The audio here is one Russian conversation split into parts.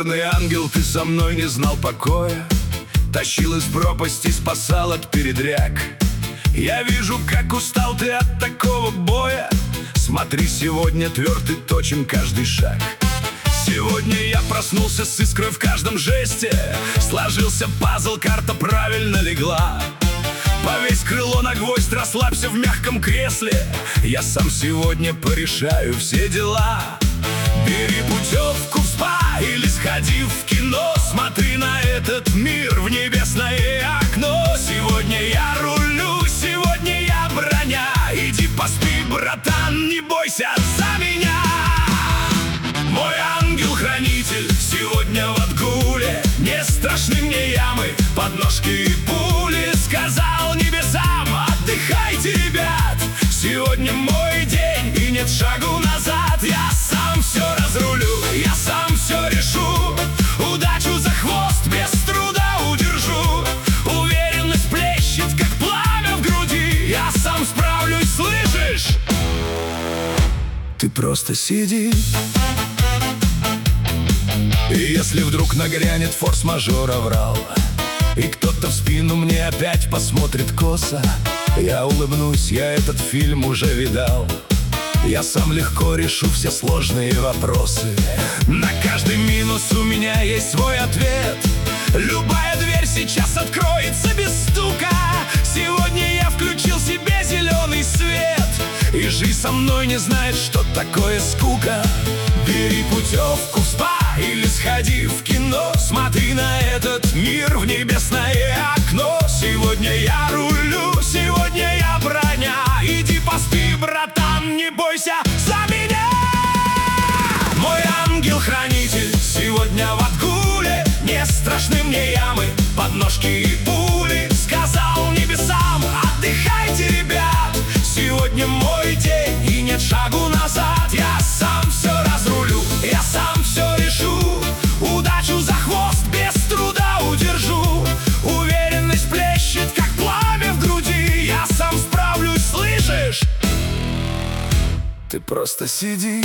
Верный ангел, ты со мной не знал покоя, тащил из пропасти, спасал от передряг. Я вижу, как устал ты от такого боя. Смотри, сегодня твердый, точен каждый шаг. Сегодня я проснулся с искрой в каждом жесте. Сложился пазл, карта правильно легла. Повесь крыло на гвоздь, расслабься в мягком кресле. Я сам сегодня порешаю все дела. Бери путевку в спа или сходи в кино. Смотри на этот мир в небесное окно. Сегодня я рулю, сегодня я броня. Иди поспи, братан, не бойся за меня. Мой ангел-хранитель сегодня в отгуле. Не страшны мне ямы, подножки и пули. Сказал небесам: отдыхайте, ребят, сегодня мой день и нет шагу назад. Я сам все разрулю, я сам все решу. Удачу за хвост без труда удержу. Уверенность плещет, как пламя в груди. Я сам справлюсь, слышишь? Ты просто сиди. И если вдруг нагрянет форс-мажор оврал, и кто-то в спину мне опять посмотрит косо, я улыбнусь, я этот фильм уже видал. Я сам легко решу все сложные вопросы. На каждый минус у меня есть свой ответ. Любая дверь сейчас откроется без стука. Сегодня я включил себе зеленый свет, и жизнь со мной не знает, что такое скука. Бери путевку в спа или сходи в кино. Смотри на этот мир в небесное окно. Сегодня я рулю, сегодня я броня. Иди поспи, братан, не бойся за меня. Мой ангел-хранитель сегодня в отгуле. Не страшны мне ямы, подножки и пули. Сказал небесам: отдыхайте, ребят, сегодня мой день и нет шагу назад. Я сам все разрулю, я сам все решу. Удачу за хвост без труда удержу. Уверенность плещет, как пламя в груди. Я сам справлюсь, слышишь? Ты просто сиди.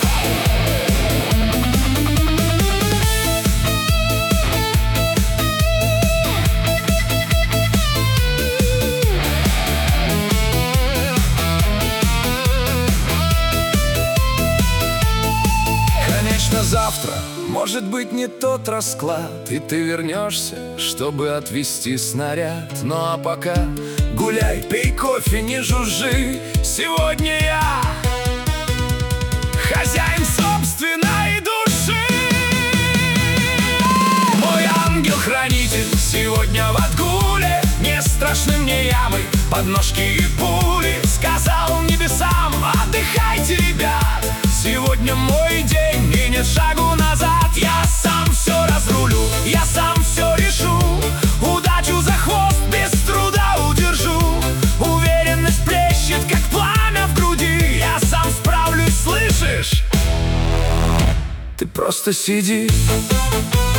Завтра может быть не тот расклад, и ты вернешься, чтобы отвезти снаряд. Ну а пока гуляй, пей кофе, не жужжи. Сегодня я хозяин собственной души. Мой ангел-хранитель сегодня в отгуле. Не страшны мне ямы, подножки и пули. Сказал небесам: отдыхайте, ребят, сегодня мой день и нет шагу назад. Я сам все разрулю, я сам все решу. Удачу за хвост без труда удержу. Уверенность плещет, как пламя в груди. Я сам справлюсь, слышишь? Ты просто сиди.